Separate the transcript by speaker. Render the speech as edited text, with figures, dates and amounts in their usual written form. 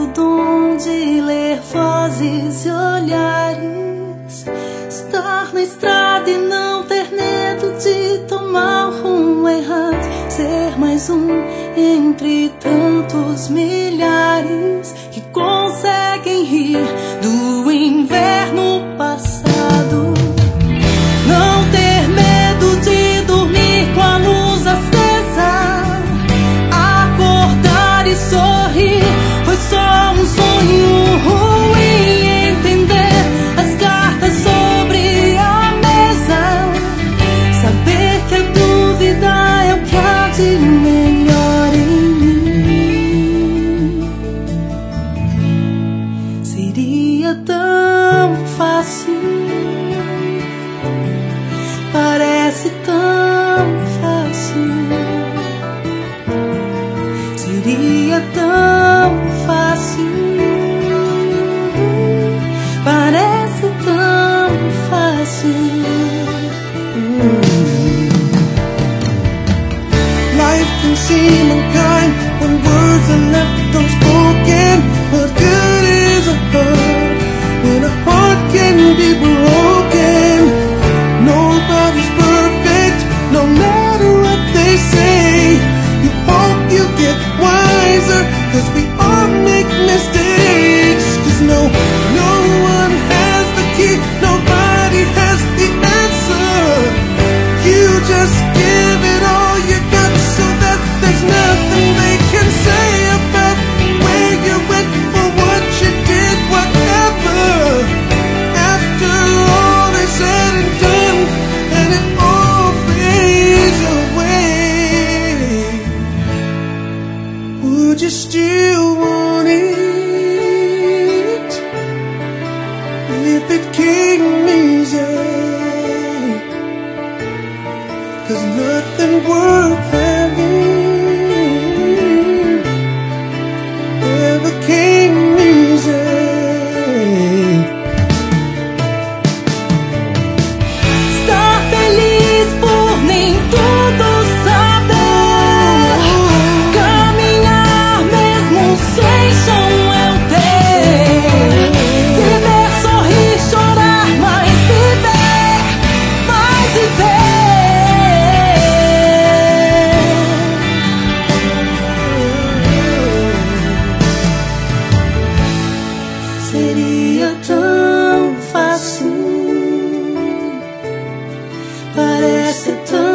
Speaker 1: dom de ler vozes e olhares, estar na estrada e não ter medo de tomar o rumo errado, ser mais um entre tantos milhares que conseguem rir do inverno passado. Não ter medo de dormir com a luz acesa, acordar e sorrir, foi só um sonho ruim. Entender as cartas sobre a mesa, saber que a dúvida é o que há de melhor em mim. Seria tão fácil, parece tão fácil. Seria tão fácil, parece tão fácil.
Speaker 2: Life can seem unkind when words are left unspoken. What good is a hurt when a heart can be broken? Nobody's perfect, no matter what they say. You hope you get wiser, 'cause we all make mistakes. 'Cause no one has the key, nobody has the answer. You just give it all you got, so that there's nothing they can say about where you went or what you did, whatever. After all is said and done, and it all fades away, would you still want it if it came easy? 'Cause nothing worth having ever came easy.
Speaker 1: Estar feliz por nem tudo saber, caminhar mesmo sem chão é o ter. Viver, sorrir, chorar, mais viver, mais viver. Seria tão fácil, parece tão